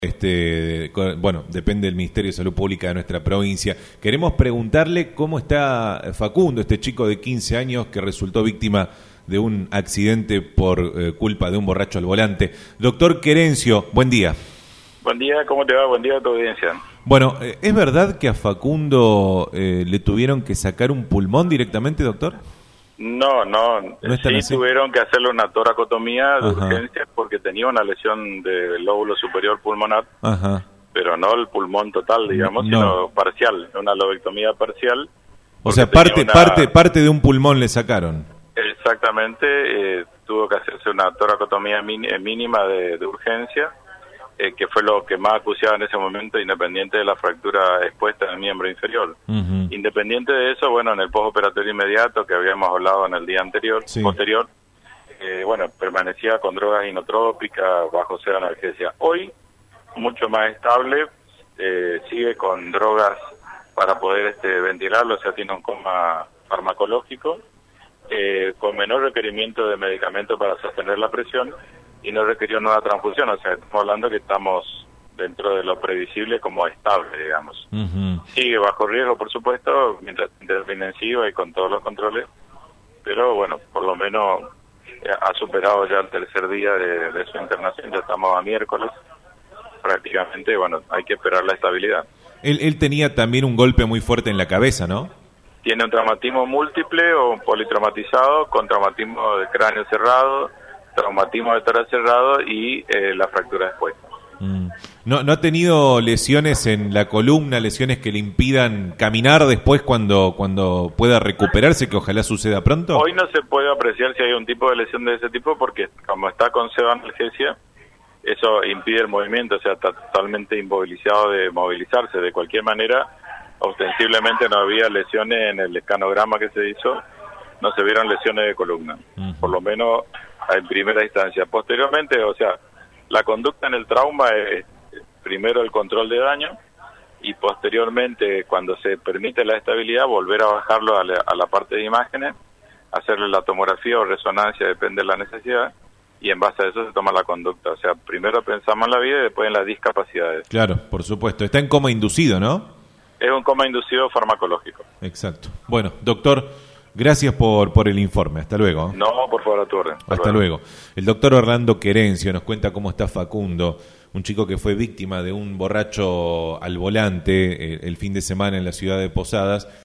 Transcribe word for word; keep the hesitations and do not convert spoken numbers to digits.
Este, bueno, depende del Ministerio de Salud Pública de nuestra provincia. Queremos preguntarle cómo está Facundo, este chico de quince años que resultó víctima de un accidente por eh, culpa de un borracho al volante. Doctor Querencio, buen día. Buen día, ¿cómo te va? Buen día a tu audiencia. Bueno, eh, ¿es verdad que a Facundo eh, le tuvieron que sacar un pulmón directamente, doctor? No, no, ¿No sí así? tuvieron que hacerle una toracotomía de Ajá. urgencia porque tenía una lesión del lóbulo superior pulmonar, Ajá. pero no el pulmón total, digamos, No. sino parcial, una lobectomía parcial. O sea, porque tenía parte, una- parte, parte de un pulmón le sacaron. Exactamente, eh, tuvo que hacerse una toracotomía min- eh, mínima de, de urgencia, eh, que fue lo que más acuciaba en ese momento, independiente de la fractura expuesta en el miembro inferior. Ujú. Independiente de eso, bueno, en el postoperatorio inmediato que habíamos hablado en el día anterior, Sí. posterior, eh, bueno, permanecía con drogas inotrópicas, bajo cero analgesia. Hoy, mucho más estable, eh, sigue con drogas para poder este, ventilarlo, o sea, tiene un coma farmacológico, eh, con menor requerimiento de medicamento para sostener la presión y no requirió nueva transfusión, o sea, estamos hablando que estamos dentro de lo previsible como estable, digamos. Ujú. Sigue bajo riesgo, por supuesto, mientras interviene en SIVA y con todos los controles, pero bueno, por lo menos eh, ha superado ya el tercer día de, de su internación, ya estamos a miércoles, prácticamente, bueno, hay que esperar la estabilidad. Él, él tenía también un golpe muy fuerte en la cabeza, ¿no? Tiene un traumatismo múltiple o un politraumatizado con traumatismo de cráneo cerrado, traumatismo de tórax cerrado y eh, la fractura expuesta. Mm. ¿No, ¿No ha tenido lesiones en la columna, lesiones que le impidan caminar después cuando, cuando pueda recuperarse, que ojalá suceda pronto? Hoy no se puede apreciar si hay un tipo de lesión de ese tipo porque como está con pseudoanalgesia, eso impide el movimiento, o sea, está totalmente inmovilizado de movilizarse. De cualquier manera, ostensiblemente no había lesiones en el escanograma que se hizo, no se vieron lesiones de columna, Ujú. por lo menos en primera instancia. Posteriormente, o sea, la conducta en el trauma es primero el control de daño y posteriormente, cuando se permite la estabilidad, volver a bajarlo a la, a la parte de imágenes, hacerle la tomografía o resonancia, depende de la necesidad, y en base a eso se toma la conducta. O sea, primero pensamos en la vida y después en las discapacidades. Claro, por supuesto. Está en coma inducido, ¿no? Es un coma inducido farmacológico. Exacto. Bueno, doctor, gracias por, por el informe. Hasta luego. No, por favor, a tu orden. Hasta Hasta luego. El doctor Orlando Querencio nos cuenta cómo está Facundo, un chico que fue víctima de un borracho al volante eh, el fin de semana en la ciudad de Posadas.